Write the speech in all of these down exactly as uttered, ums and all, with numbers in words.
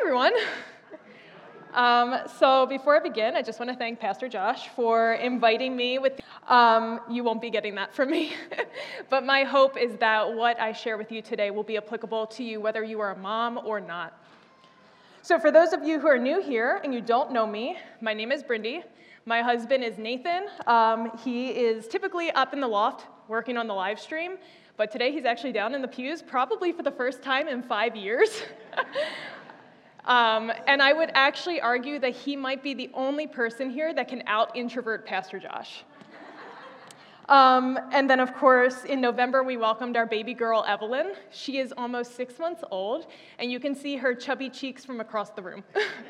everyone. Um, so before I begin, I just want to thank Pastor Josh for inviting me with, um, you won't be getting that from me, but my hope is that what I share with you today will be applicable to you whether you are a mom or not. So for those of you who are new here and you don't know me, my name is Brindy. My husband is Nathan. Um, he is typically up in the loft working on the live stream, but today he's actually down in the pews, probably for the first time in five years. Um, and I would actually argue that he might be the only person here that can out-introvert Pastor Josh. Um, and then, of course, in November, we welcomed our baby girl, Evelyn. She is almost six months old, and you can see her chubby cheeks from across the room.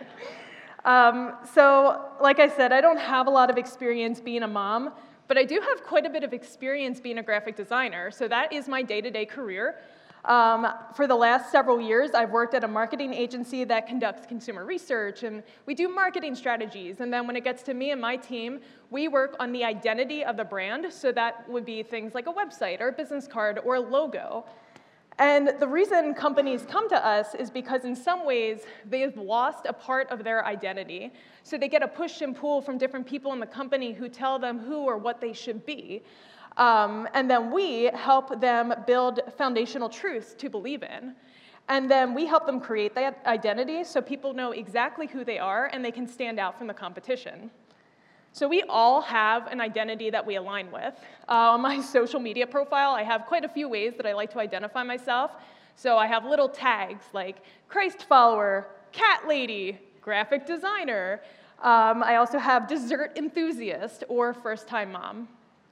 um, so, like I said, I don't have a lot of experience being a mom, but I do have quite a bit of experience being a graphic designer, so that is my day-to-day career. Um, for the last several years, I've worked at a marketing agency that conducts consumer research, and we do marketing strategies. And then when it gets to me and my team, we work on the identity of the brand, so that would be things like a website or a business card or a logo. And the reason companies come to us is because in some ways, they've lost a part of their identity. So they get a push and pull from different people in the company who tell them who or what they should be. Um, and then we help them build foundational truths to believe in. And then we help them create that identity so people know exactly who they are and they can stand out from the competition. So we all have an identity that we align with. Uh, on my social media profile, I have quite a few ways that I like to identify myself. So I have little tags like Christ follower, cat lady, graphic designer. Um, I also have dessert enthusiast or first-time mom.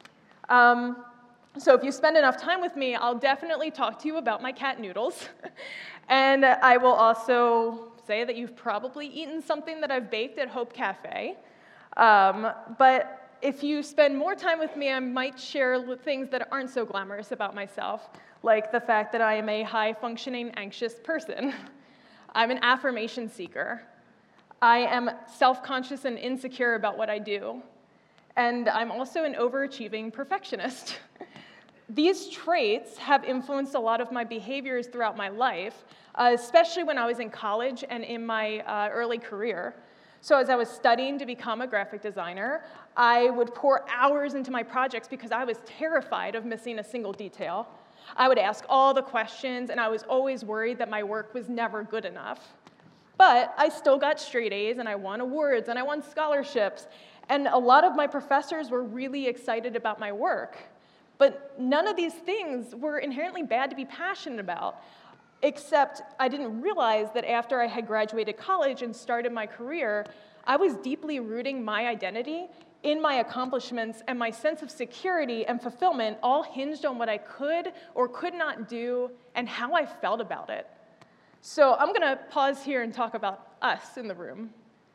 Um, so if you spend enough time with me, I'll definitely talk to you about my cat Noodles. And I will also say that you've probably eaten something that I've baked at Hope Cafe. Um, but if you spend more time with me, I might share things that aren't so glamorous about myself, like the fact that I am a high-functioning, anxious person. I'm an affirmation seeker. I am self-conscious and insecure about what I do. And I'm also an overachieving perfectionist. These traits have influenced a lot of my behaviors throughout my life, uh, especially when I was in college and in my uh, early career. So as I was studying to become a graphic designer, I would pour hours into my projects because I was terrified of missing a single detail. I would ask all the questions, and I was always worried that my work was never good enough. But I still got straight A's, and I won awards, and I won scholarships. And a lot of my professors were really excited about my work. But none of these things were inherently bad to be passionate about, except I didn't realize that after I had graduated college and started my career, I was deeply rooting my identity in my accomplishments, and my sense of security and fulfillment all hinged on what I could or could not do and how I felt about it. So I'm going to pause here and talk about us in the room.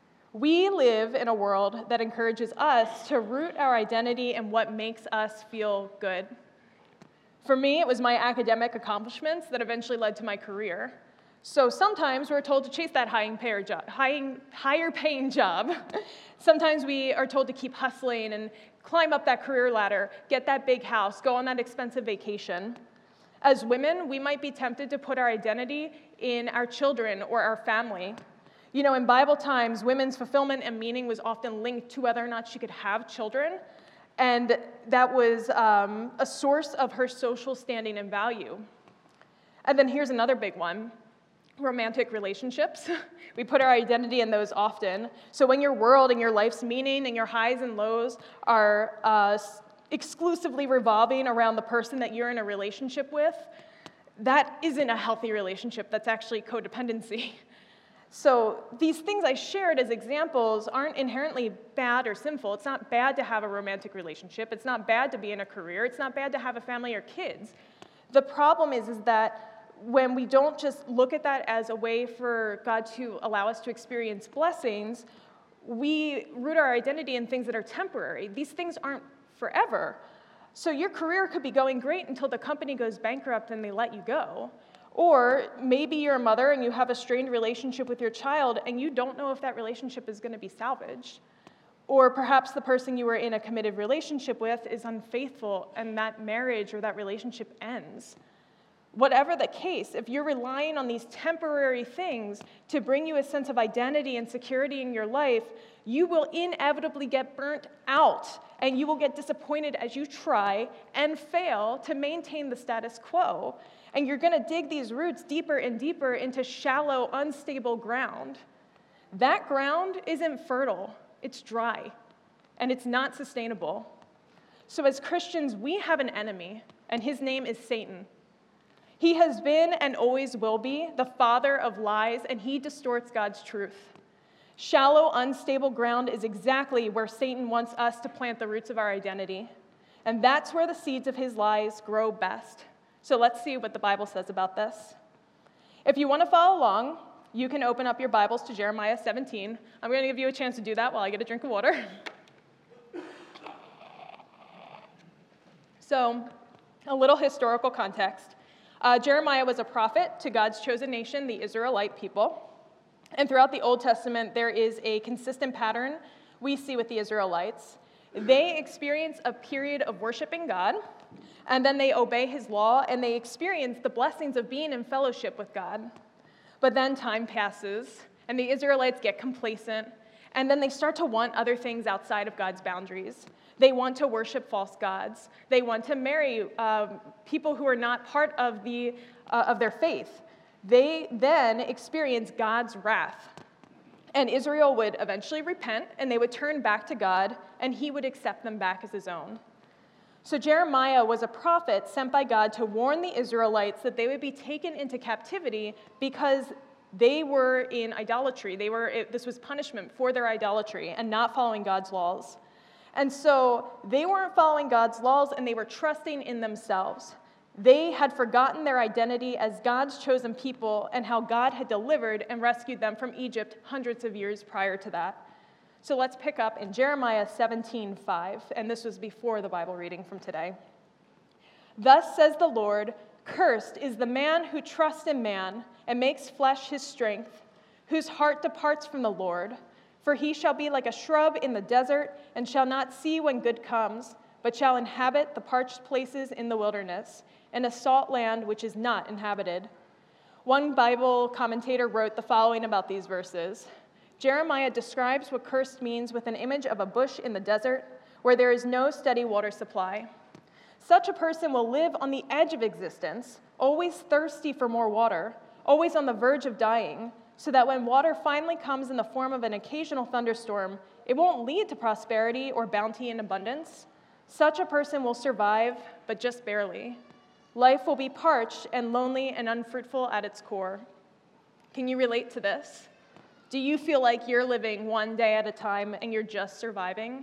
We live in a world that encourages us to root our identity in what makes us feel good. For me, it was my academic accomplishments that eventually led to my career. So sometimes we're told to chase that higher paying job. Sometimes we are told to keep hustling and climb up that career ladder, get that big house, go on that expensive vacation. As women, we might be tempted to put our identity in our children or our family. You know, in Bible times, women's fulfillment and meaning was often linked to whether or not she could have children, and that was um, a source of her social standing and value. And then here's another big one, romantic relationships. We put our identity in those often. So when your world and your life's meaning and your highs and lows are uh, exclusively revolving around the person that you're in a relationship with, that isn't a healthy relationship. That's actually codependency. So these things I shared as examples aren't inherently bad or sinful. It's not bad to have a romantic relationship. It's not bad to be in a career. It's not bad to have a family or kids. The problem is, is that when we don't just look at that as a way for God to allow us to experience blessings, we root our identity in things that are temporary. These things aren't forever. So your career could be going great until the company goes bankrupt and they let you go. Or maybe you're a mother and you have a strained relationship with your child and you don't know if that relationship is going to be salvaged. Or perhaps the person you were in a committed relationship with is unfaithful and that marriage or that relationship ends. whatever the case, if you're relying on these temporary things to bring you a sense of identity and security in your life, you will inevitably get burnt out, and you will get disappointed as you try and fail to maintain the status quo. And you're going to dig these roots deeper and deeper into shallow, unstable ground. That ground isn't fertile. It's dry, and it's not sustainable. So as Christians, we have an enemy, and his name is Satan. He has been and always will be the father of lies, and he distorts God's truth. Shallow, unstable ground is exactly where Satan wants us to plant the roots of our identity. And that's where the seeds of his lies grow best. So let's see what the Bible says about this. If you want to follow along, you can open up your Bibles to Jeremiah seventeen. I'm going to give you a chance to do that while I get a drink of water. So, a little historical context. Uh, Jeremiah was a prophet to God's chosen nation, the Israelite people. And throughout the Old Testament, there is a consistent pattern we see with the Israelites. They experience a period of worshiping God, and then they obey his law, and they experience the blessings of being in fellowship with God. But then time passes, and the Israelites get complacent, and then they start to want other things outside of God's boundaries. They want to worship false gods. They want to marry um, people who are not part of, the, uh, of their faith. They then experience God's wrath. And Israel would eventually repent, and they would turn back to God, and he would accept them back as his own. So Jeremiah was a prophet sent by God to warn the Israelites that they would be taken into captivity because they were in idolatry. They were, it, this was punishment for their idolatry and not following God's laws. And so they weren't following God's laws, and they were trusting in themselves. They had forgotten their identity as God's chosen people and how God had delivered and rescued them from Egypt hundreds of years prior to that. So let's pick up in Jeremiah seventeen five, and this was before the Bible reading from today. Thus says the Lord, cursed is the man who trusts in man and makes flesh his strength, whose heart departs from the Lord. For he shall be like a shrub in the desert and shall not see when good comes, but shall inhabit the parched places in the wilderness, in a salt land which is not inhabited. One Bible commentator wrote the following about these verses. Jeremiah describes what cursed means with an image of a bush in the desert where there is no steady water supply. Such a person will live on the edge of existence, always thirsty for more water, always on the verge of dying, so that when water finally comes in the form of an occasional thunderstorm, it won't lead to prosperity or bounty and abundance. Such a person will survive, but just barely. Life will be parched and lonely and unfruitful at its core. Can you relate to this? Do you feel like you're living one day at a time and you're just surviving?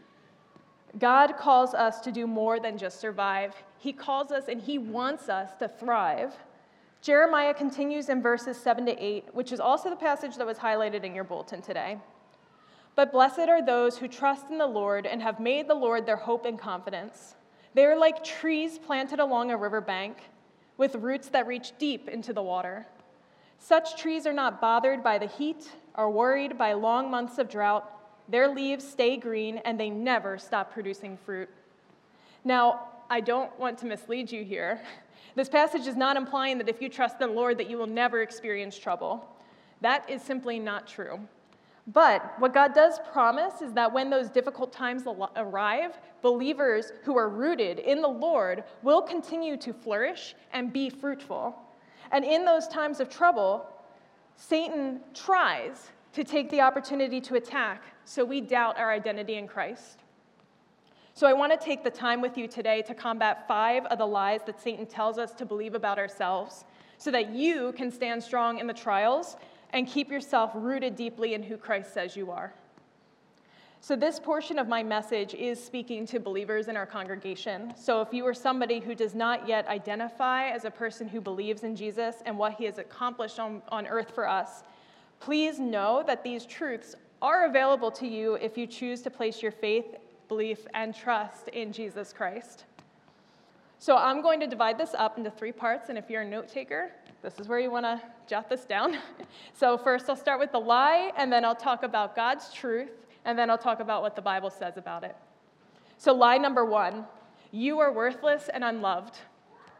God calls us to do more than just survive. He calls us and he wants us to thrive. Jeremiah continues in verses seven to eight, which is also the passage that was highlighted in your bulletin today. But blessed are those who trust in the Lord and have made the Lord their hope and confidence. They are like trees planted along a riverbank with roots that reach deep into the water. Such trees are not bothered by the heat or worried by long months of drought. Their leaves stay green and they never stop producing fruit. Now, I don't want to mislead you here. This passage is not implying that if you trust in the Lord that you will never experience trouble. That is simply not true. But what God does promise is that when those difficult times arrive, believers who are rooted in the Lord will continue to flourish and be fruitful. And in those times of trouble, Satan tries to take the opportunity to attack, so we doubt our identity in Christ. So I want to take the time with you today to combat five of the lies that Satan tells us to believe about ourselves, so that you can stand strong in the trials and keep yourself rooted deeply in who Christ says you are. So this portion of my message is speaking to believers in our congregation. So if you are somebody who does not yet identify as a person who believes in Jesus and what he has accomplished on, on earth for us, please know that these truths are available to you if you choose to place your faith, belief, and trust in Jesus Christ. So I'm going to divide this up into three parts, and if you're a note taker, this is where you want to jot this down. So first I'll start with the lie, and then I'll talk about God's truth, and then I'll talk about what the Bible says about it. So lie number one, you are worthless and unloved.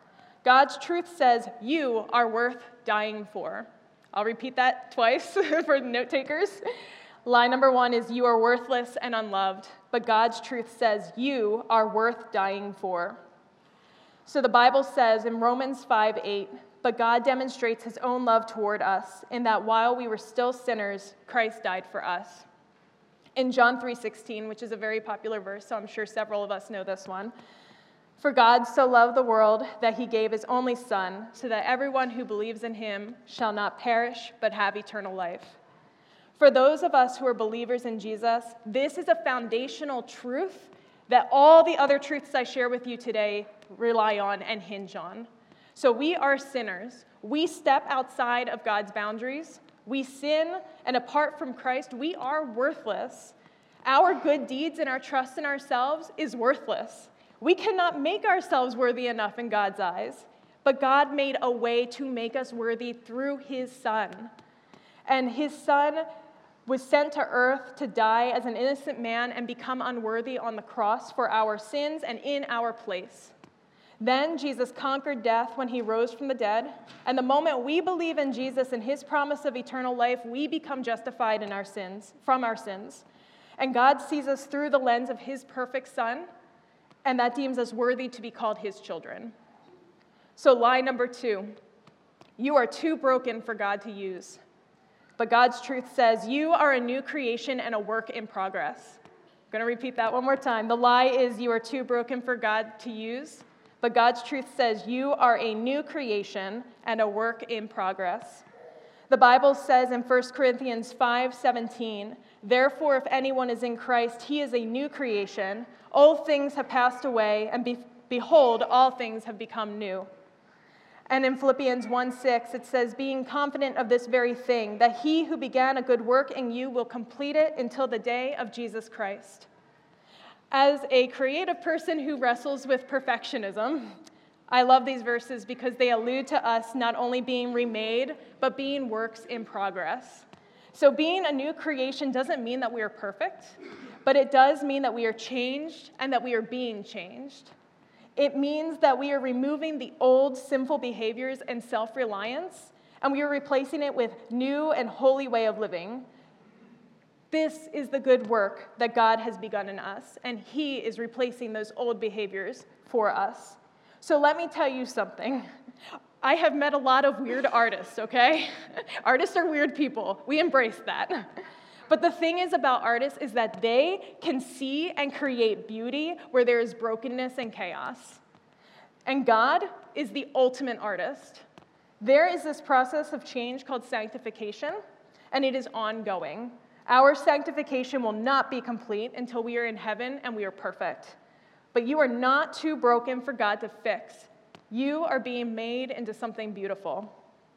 God's truth says you are worth dying for. I'll repeat that twice for the note takers. Lie number one is you are worthless and unloved, but God's truth says you are worth dying for. So the Bible says in Romans five eight, but God demonstrates his own love toward us in that while we were still sinners, Christ died for us. In John three sixteen, which is a very popular verse, so I'm sure several of us know this one, for God so loved the world that he gave his only Son, so that everyone who believes in him shall not perish but have eternal life. For those of us who are believers in Jesus, this is a foundational truth that all the other truths I share with you today rely on and hinge on. So we are sinners. We step outside of God's boundaries. We sin, and apart from Christ, we are worthless. Our good deeds and our trust in ourselves is worthless. We cannot make ourselves worthy enough in God's eyes, but God made a way to make us worthy through his Son. And his Son was sent to earth to die as an innocent man and become unworthy on the cross for our sins and in our place. Then Jesus conquered death when he rose from the dead, and the moment we believe in Jesus and his promise of eternal life, we become justified in our sins, from our sins. And God sees us through the lens of his perfect Son, and that deems us worthy to be called his children. So lie number two, you are too broken for God to use. But God's truth says you are a new creation and a work in progress. I'm going to repeat that one more time. The lie is you are too broken for God to use. But God's truth says you are a new creation and a work in progress. The Bible says in First Corinthians five seventeen, therefore, if anyone is in Christ, he is a new creation. Old things have passed away, and be- behold, all things have become new. And in Philippians one six, it says, being confident of this very thing, that he who began a good work in you will complete it until the day of Jesus Christ. As a creative person who wrestles with perfectionism, I love these verses because they allude to us not only being remade, but being works in progress. So being a new creation doesn't mean that we are perfect, but it does mean that we are changed and that we are being changed. It means that we are removing the old sinful behaviors and self-reliance, and we are replacing it with new and holy way of living. This is the good work that God has begun in us, and he is replacing those old behaviors for us. So let me tell you something. I have met a lot of weird artists, okay? Artists are weird people. We embrace that. But the thing is about artists is that they can see and create beauty where there is brokenness and chaos. And God is the ultimate artist. There is this process of change called sanctification, and it is ongoing. Our sanctification will not be complete until we are in heaven and we are perfect. But you are not too broken for God to fix. You are being made into something beautiful.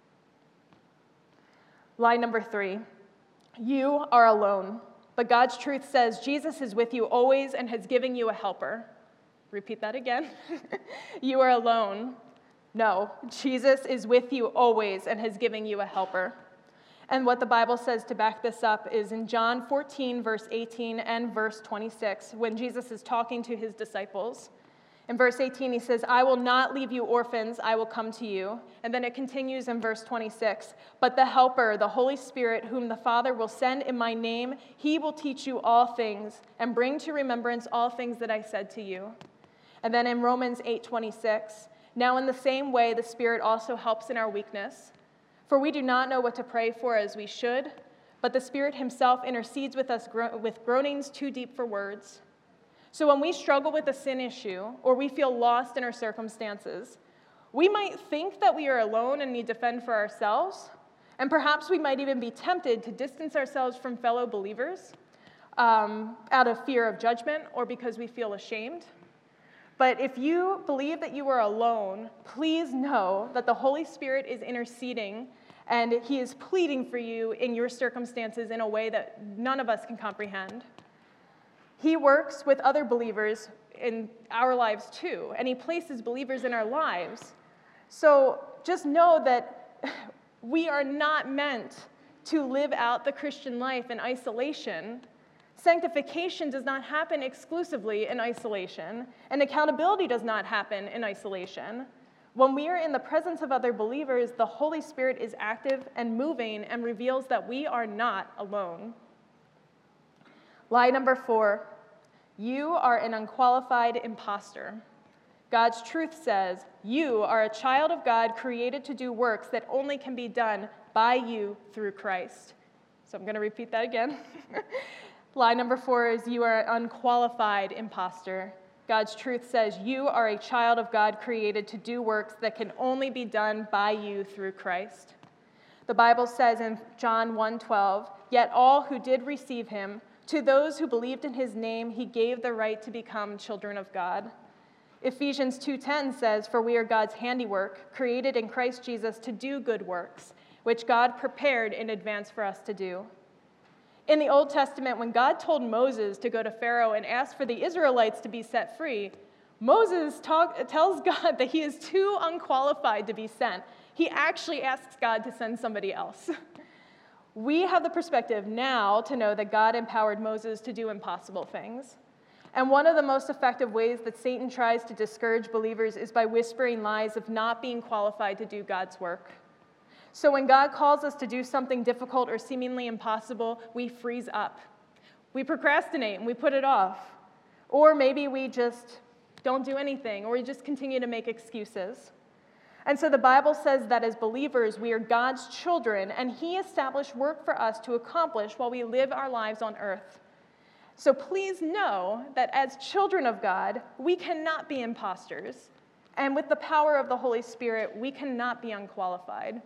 Lie number three. You are alone, but God's truth says Jesus is with you always and has given you a helper. Repeat that again. You are alone. No, Jesus is with you always and has given you a helper. And what the Bible says to back this up is in John fourteen, verse eighteen and verse twenty-six, when Jesus is talking to his disciples. In verse eighteen, he says, I will not leave you orphans, I will come to you. And then it continues in verse twenty-six, but the Helper, the Holy Spirit, whom the Father will send in my name, he will teach you all things and bring to remembrance all things that I said to you. And then in Romans eight twenty-six, now in the same way the Spirit also helps in our weakness. For we do not know what to pray for as we should, but the Spirit himself intercedes with us gro- with groanings too deep for words. So when we struggle with a sin issue or we feel lost in our circumstances, we might think that we are alone and need to fend for ourselves, and perhaps we might even be tempted to distance ourselves from fellow believers um, out of fear of judgment or because we feel ashamed. But if you believe that you are alone, please know that the Holy Spirit is interceding and he is pleading for you in your circumstances in a way that none of us can comprehend. He works with other believers in our lives too, and he places believers in our lives. So just know that we are not meant to live out the Christian life in isolation. Sanctification does not happen exclusively in isolation, and accountability does not happen in isolation. When we are in the presence of other believers, the Holy Spirit is active and moving and reveals that we are not alone. Lie number four, you are an unqualified imposter. God's truth says, you are a child of God created to do works that only can be done by you through Christ. So I'm going to repeat that again. Lie number four is you are an unqualified imposter. God's truth says you are a child of God created to do works that can only be done by you through Christ. The Bible says in John one twelve, yet all who did receive him, to those who believed in his name, he gave the right to become children of God. Ephesians two ten says, for we are God's handiwork, created in Christ Jesus to do good works, which God prepared in advance for us to do. In the Old Testament, when God told Moses to go to Pharaoh and ask for the Israelites to be set free, Moses talk, tells God that he is too unqualified to be sent. He actually asks God to send somebody else. We have the perspective now to know that God empowered Moses to do impossible things. And one of the most effective ways that Satan tries to discourage believers is by whispering lies of not being qualified to do God's work. So when God calls us to do something difficult or seemingly impossible, we freeze up. We procrastinate and we put it off. Or maybe we just don't do anything, or we just continue to make excuses. And so the Bible says that as believers, we are God's children, and he established work for us to accomplish while we live our lives on earth. So please know that as children of God, we cannot be imposters. And with the power of the Holy Spirit, we cannot be unqualified.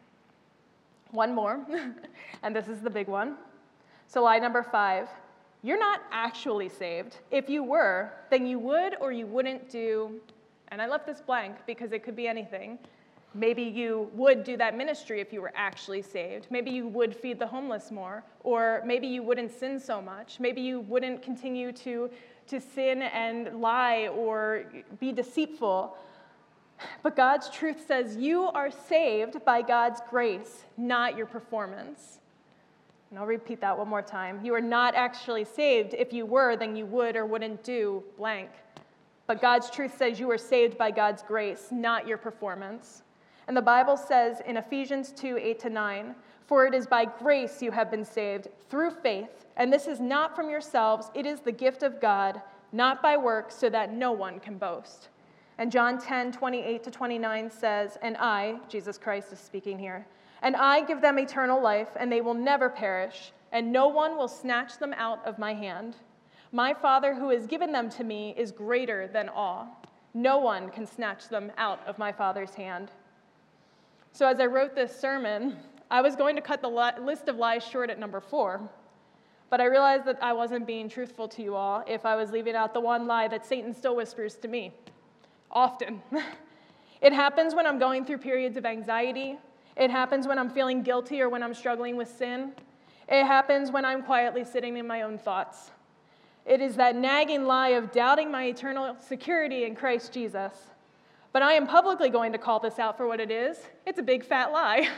One more, and this is the big one. So lie number five, you're not actually saved. If you were, then you would or you wouldn't do, and I left this blank because it could be anything. Maybe you would do that ministry if you were actually saved. Maybe you would feed the homeless more, or maybe you wouldn't sin so much. Maybe you wouldn't continue to, to sin and lie or be deceitful. But God's truth says you are saved by God's grace, not your performance. And I'll repeat that one more time. You are not actually saved. If you were, then you would or wouldn't do blank. But God's truth says you are saved by God's grace, not your performance. And the Bible says in Ephesians two, eight to nine, for it is by grace you have been saved through faith, and this is not from yourselves, it is the gift of God, not by works, so that no one can boast. And John ten, twenty-eight to twenty-nine says, and I, Jesus Christ is speaking here, and I give them eternal life, and they will never perish, and no one will snatch them out of my hand. My Father who has given them to me is greater than all. No one can snatch them out of my Father's hand. So as I wrote this sermon, I was going to cut the li- list of lies short at number four, but I realized that I wasn't being truthful to you all if I was leaving out the one lie that Satan still whispers to me, often. It happens when I'm going through periods of anxiety. It happens when I'm feeling guilty or when I'm struggling with sin. It happens when I'm quietly sitting in my own thoughts. It is that nagging lie of doubting my eternal security in Christ Jesus. But I am publicly going to call this out for what it is. It's a big fat lie.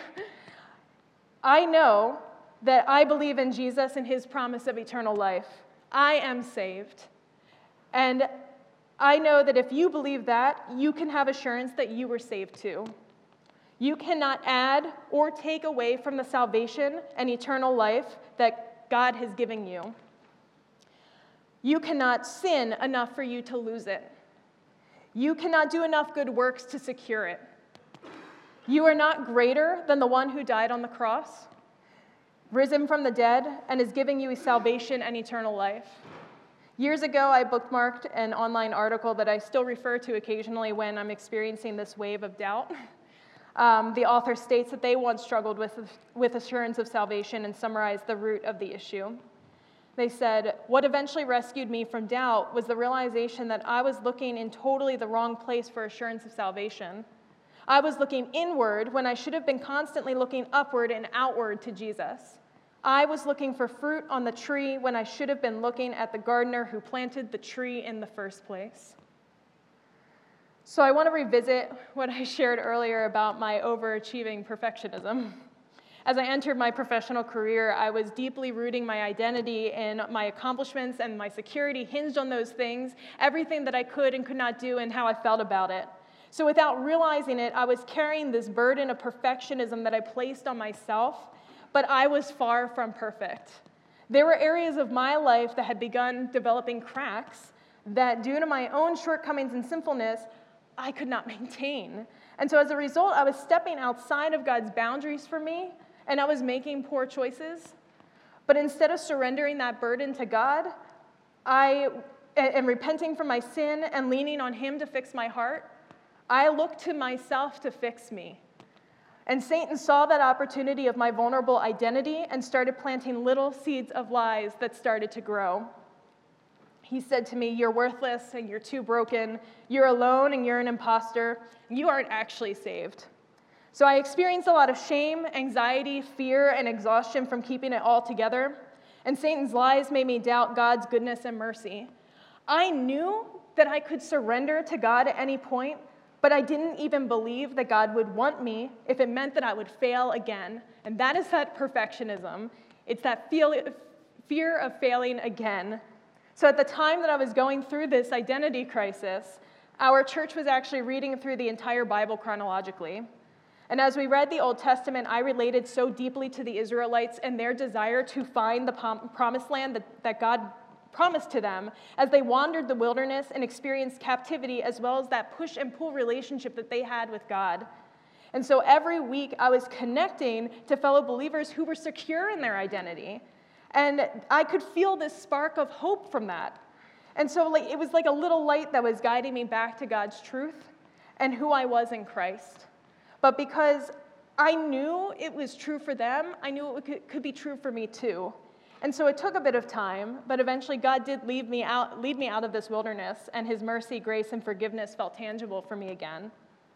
I know that I believe in Jesus and his promise of eternal life. I am saved. And I know that if you believe that, you can have assurance that you were saved too. You cannot add or take away from the salvation and eternal life that God has given you. You cannot sin enough for you to lose it. You cannot do enough good works to secure it. You are not greater than the one who died on the cross, risen from the dead, and is giving you salvation and eternal life. Years ago, I bookmarked an online article that I still refer to occasionally when I'm experiencing this wave of doubt. Um, the author states that they once struggled with, with assurance of salvation and summarized the root of the issue. They said, what eventually rescued me from doubt was the realization that I was looking in totally the wrong place for assurance of salvation. I was looking inward when I should have been constantly looking upward and outward to Jesus. I was looking for fruit on the tree when I should have been looking at the gardener who planted the tree in the first place. So I want to revisit what I shared earlier about my overachieving perfectionism. As I entered my professional career, I was deeply rooting my identity in my accomplishments, and my security hinged on those things, everything that I could and could not do and how I felt about it. So without realizing it, I was carrying this burden of perfectionism that I placed on myself, but I was far from perfect. There were areas of my life that had begun developing cracks that, due to my own shortcomings and sinfulness, I could not maintain. And so as a result, I was stepping outside of God's boundaries for me, and I was making poor choices. But instead of surrendering that burden to God, I, and repenting from my sin and leaning on Him to fix my heart, I looked to myself to fix me. And Satan saw that opportunity of my vulnerable identity and started planting little seeds of lies that started to grow. He said to me, "You're worthless and you're too broken. You're alone and you're an imposter. You aren't actually saved." So I experienced a lot of shame, anxiety, fear, and exhaustion from keeping it all together. And Satan's lies made me doubt God's goodness and mercy. I knew that I could surrender to God at any point, but I didn't even believe that God would want me if it meant that I would fail again. And that is that perfectionism. It's that feel, fear of failing again. So at the time that I was going through this identity crisis, our church was actually reading through the entire Bible chronologically. And as we read the Old Testament, I related so deeply to the Israelites and their desire to find the prom- promised land that, that God promised to them as they wandered the wilderness and experienced captivity, as well as that push and pull relationship that they had with God. And so every week I was connecting to fellow believers who were secure in their identity. And I could feel this spark of hope from that. And so like, it was like a little light that was guiding me back to God's truth and who I was in Christ. But because I knew it was true for them, I knew it could, could be true for me too. And so it took a bit of time, but eventually God did lead me out, lead me out of this wilderness, and His mercy, grace, and forgiveness felt tangible for me again.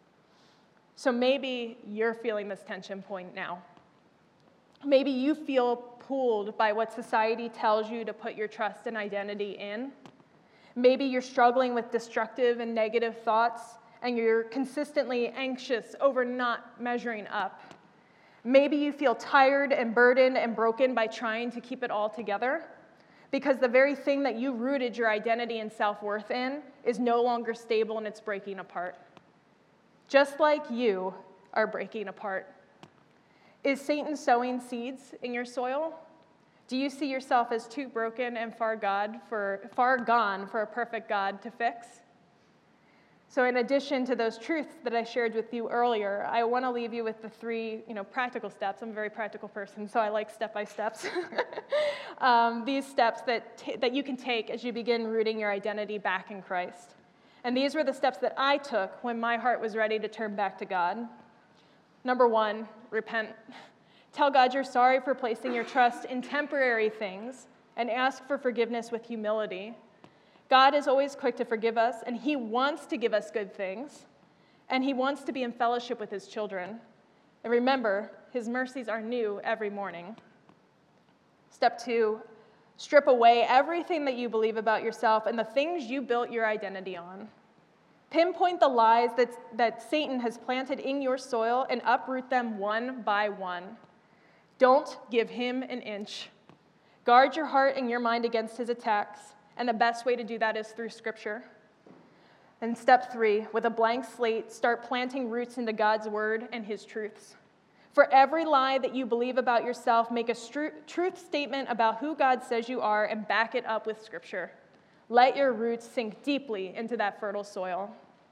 So maybe you're feeling this tension point now. Maybe you feel pulled by what society tells you to put your trust and identity in. Maybe you're struggling with destructive and negative thoughts, and you're consistently anxious over not measuring up. Maybe you feel tired and burdened and broken by trying to keep it all together, because the very thing that you rooted your identity and self-worth in is no longer stable and it's breaking apart. Just like you are breaking apart. Is Satan sowing seeds in your soil? Do you see yourself as too broken and far God for far gone for a perfect God to fix? So in addition to those truths that I shared with you earlier, I want to leave you with the three, you know, practical steps. I'm a very practical person, so I like step-by-steps. um, these steps that, t- that you can take as you begin rooting your identity back in Christ. And these were the steps that I took when my heart was ready to turn back to God. Number one, repent. Tell God you're sorry for placing your trust in temporary things and ask for forgiveness with humility. God is always quick to forgive us, and He wants to give us good things, and He wants to be in fellowship with His children. And remember, His mercies are new every morning. Step two, strip away everything that you believe about yourself and the things you built your identity on. Pinpoint the lies that, that Satan has planted in your soil and uproot them one by one. Don't give him an inch. Guard your heart and your mind against his attacks. And the best way to do that is through Scripture. And step three, with a blank slate, start planting roots into God's word and His truths. For every lie that you believe about yourself, make a stru- truth statement about who God says you are and back it up with Scripture. Let your roots sink deeply into that fertile soil.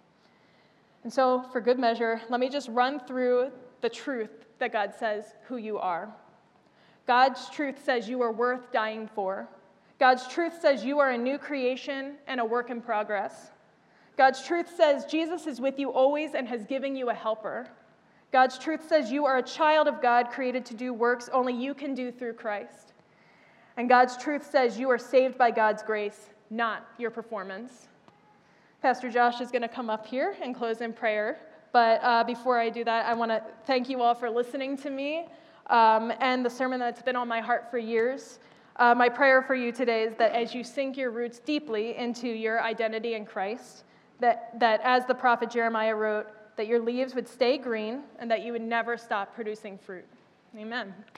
And so, for good measure, let me just run through the truth that God says who you are. God's truth says you are worth dying for. God's truth says you are a new creation and a work in progress. God's truth says Jesus is with you always and has given you a helper. God's truth says you are a child of God created to do works only you can do through Christ. And God's truth says you are saved by God's grace, not your performance. Pastor Josh is going to come up here and close in prayer. But uh, before I do that, I want to thank you all for listening to me um, and the sermon that's been on my heart for years. Uh, my prayer for you today is that as you sink your roots deeply into your identity in Christ, that, that as the prophet Jeremiah wrote, that your leaves would stay green and that you would never stop producing fruit. Amen.